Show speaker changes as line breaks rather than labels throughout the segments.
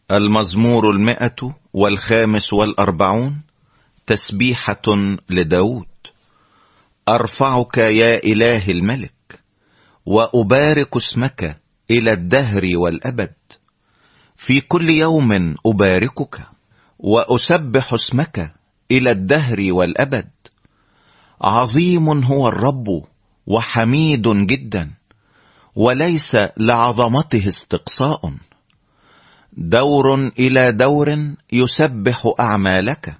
المزمور 145 تسبيحة لداود. أرفعك يا إله الملك، وأبارك اسمك إلى الدهر والأبد. في كل يوم أباركك، وأسبح اسمك إلى الدهر والأبد. عظيم هو الرب وحميد جدا، وليس لعظمته استقصاء. دور إلى دور يسبح أعمالك،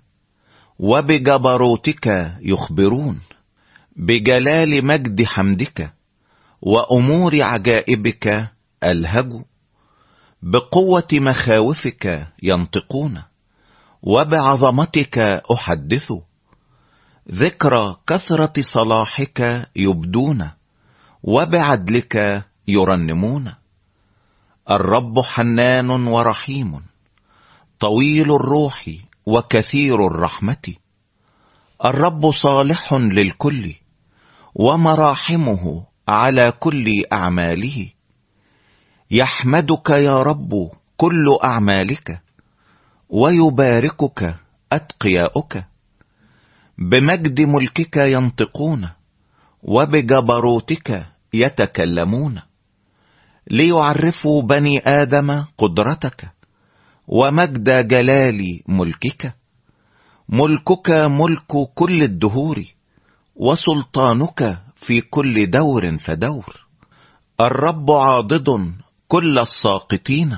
وبجبروتك يخبرون. بجلال مجد حمدك وأمور عجائبك ألهجوا. بقوة مخاوفك ينطقون، وبعظمتك أحدث. ذكرى كثرة صلاحك يبدون، وبعدلك يرنمون. الرب حنان ورحيم، طويل الروح وكثير الرحمة. الرب صالح للكل، ومراحمه على كل أعماله. يحمدك يا رب كل أعمالك، ويباركك أتقياؤك. بمجد ملكك ينطقون، وبجبروتك يتكلمون. ليعرفوا بني آدم قدرتك، ومجد جلال ملكك. ملكك ملك كل الدهور، وسلطانك في كل دور فدور. الرب عاضد كل الساقطين،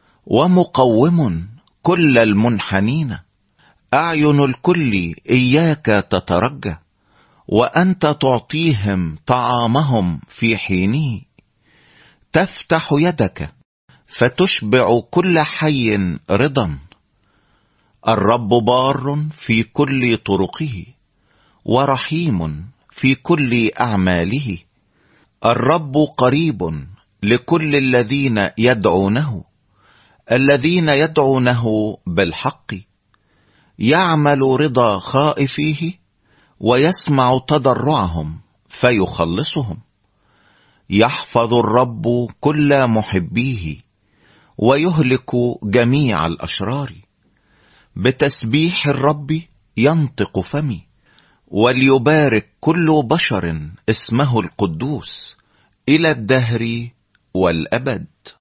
ومقوم كل المنحنين. أعين الكل إياك تترجى، وأنت تعطيهم طعامهم في حينه. تفتح يدك فتشبع كل حي رضا. الرب بار في كل طرقه، ورحيم في كل أعماله. الرب قريب لكل الذين يدعونه، الذين يدعونه بالحق. يعمل رضا خائفيه، ويسمع تضرعهم فيخلصهم. يحفظ الرب كل محبيه، ويهلك جميع الأشرار. بتسبيح الرب ينطق فمي، وليبارك كل بشر اسمه القدوس إلى الدهر والأبد.